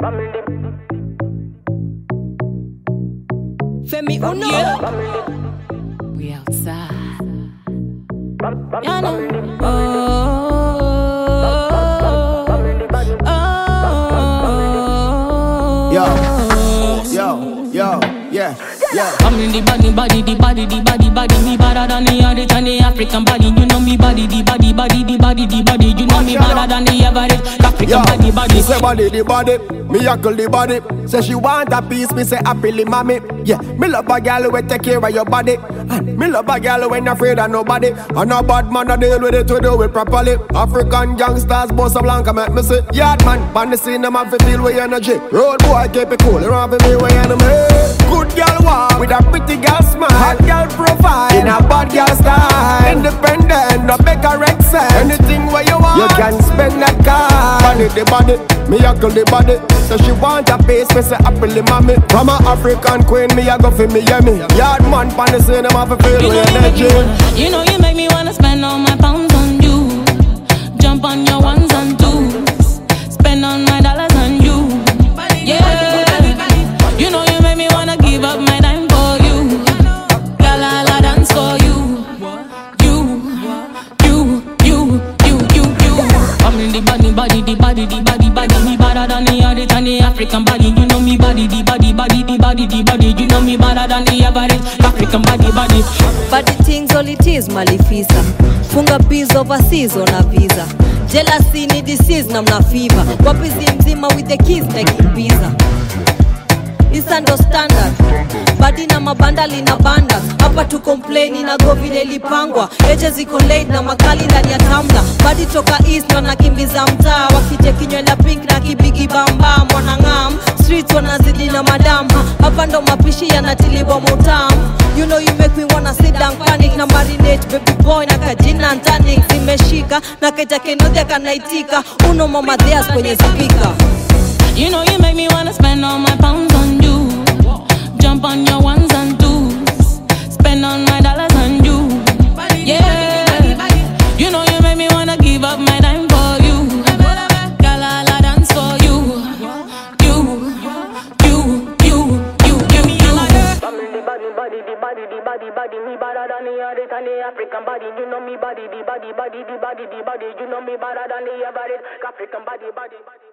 Femi Uno. Yeah. We outside. You know. Yeah. I'm in the body, me better than the average and the African body. You know me body, the body. You know me better than the average African body. Say body, the body, me huckle the body. Say she want a piece, me say happily mommy. Yeah, me love a girl who take care of your body. And me love a girl who ain't afraid of nobody. And a bad man a deal with it to do it properly. African gangsters, Bossa Blanca make me say yard man, pan the scene, them have to deal with energy. Road boy, keep it cool, you don't have to be with enemy. Good girl walk with a pretty girl smile. Hot girl profile in a bad girl style. Independent, no beg a Rex. Anything where you want, you can spend that car. Body the body, me huckle the body. So she want a piece, me say happily mommy. From a African queen, me a go for me yummy. Yard man, pan the scene, them have to feel with energy. You know you make me wanna spend all my pounds on you. Jump on your ones and twos. Spend all my dollars on you. Yeah. You know you make me wanna give up my dime for you. Girl, I'll dance for you. You. I'm in the body. Me better than the average and the African body. You know me body, the body. You know me better than the average African body. Body things all it is malifisa. Funga biz overseas on a visa. Jealousy ni disease na mna fever. Wapizi mzima with the keys taking pizza. Isa ndo standard. Badi na mabanda lina banda. Hapa tu complain na go vile lipangwa. Eje ziko late na makali ndani ya tamla. Badi toka east na nakimbiza mtaa. Wakije kinywela pink na kibigi bamba. Mwanangam streets wanazidi na madam. Hapa ndo mapishi yanatiliwa mutam. You know you make me wanna sit down panic. Na marinate baby boy na kajina ntani. Zimeshika na keja kenodhia kanaitika. Uno mama theas kwenye speaker. You know you make me wanna spend all my pounds on you. Jump on your ones and twos. Spend all my dollars on you. Yeah. You know you make me wanna give up my dime for you. Girl, I'll dance for you. You. Body, me better than the average and the African body. You know me body, the body. You know me better than the average African body.